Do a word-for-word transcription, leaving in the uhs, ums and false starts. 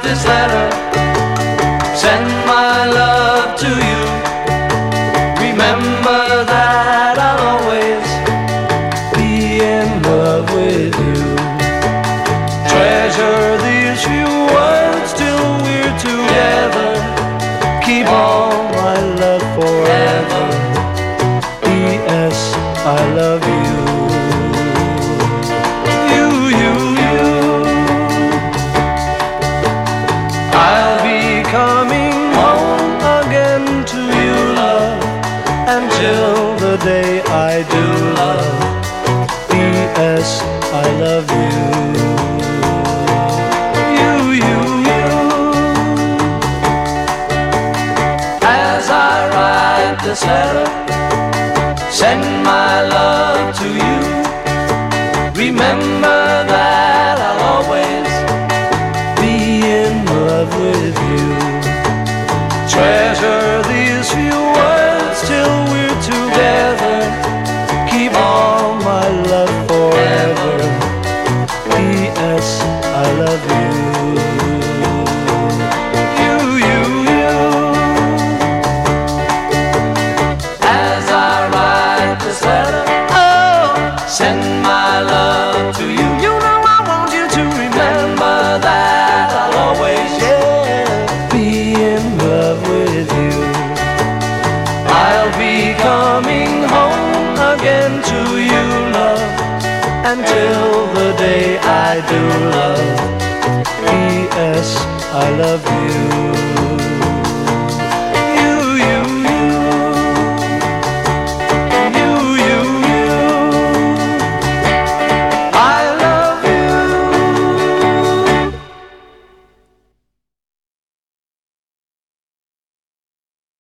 this letter, send my love to you. Remember that I'll always be in love with you. Treasure these few words till we're together. Keep all my love forever. P S I love you. You, you, you. I'll be coming home again to you, love, until the day I do love. P S I love you. You, you, you. As I write this letter, send my love to you. Remember that I'll always be in love with you. Treasure these few words till we're together. Keep all my love forever. P S I love you. You, you, you. As I write this letter, oh, send my love to you. You know I want you to remember that I'll always, yeah, be in love with you. I'll be coming home again to you, love, until the day I do love. P S I love you.